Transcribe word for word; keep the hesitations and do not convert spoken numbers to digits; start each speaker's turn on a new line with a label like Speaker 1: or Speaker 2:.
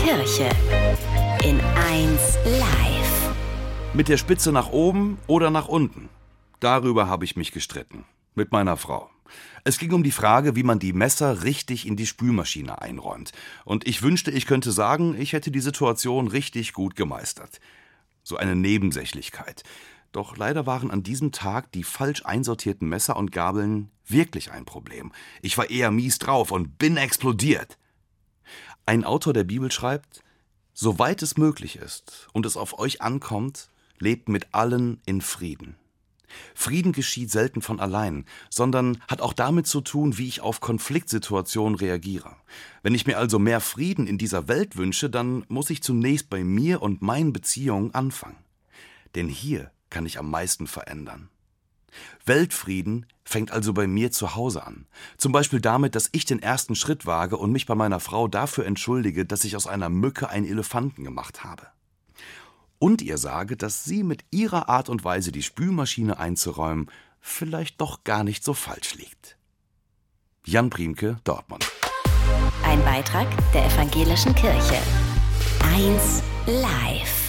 Speaker 1: Kirche in eins live.
Speaker 2: Mit der Spitze nach oben oder nach unten? Darüber habe ich mich gestritten. Mit meiner Frau. Es ging um die Frage, wie man die Messer richtig in die Spülmaschine einräumt. Und ich wünschte, ich könnte sagen, ich hätte die Situation richtig gut gemeistert. So eine Nebensächlichkeit. Doch leider waren an diesem Tag die falsch einsortierten Messer und Gabeln wirklich ein Problem. Ich war eher mies drauf und bin explodiert. Ein Autor der Bibel schreibt: Soweit es möglich ist und es auf euch ankommt, lebt mit allen in Frieden. Frieden geschieht selten von allein, sondern hat auch damit zu tun, wie ich auf Konfliktsituationen reagiere. Wenn ich mir also mehr Frieden in dieser Welt wünsche, dann muss ich zunächst bei mir und meinen Beziehungen anfangen. Denn hier kann ich am meisten verändern. Weltfrieden fängt also bei mir zu Hause an. Zum Beispiel damit, dass ich den ersten Schritt wage und mich bei meiner Frau dafür entschuldige, dass ich aus einer Mücke einen Elefanten gemacht habe. Und ihr sage, dass sie mit ihrer Art und Weise, die Spülmaschine einzuräumen, vielleicht doch gar nicht so falsch liegt. Jan Priemke, Dortmund.
Speaker 1: Ein Beitrag der Evangelischen Kirche. eins live.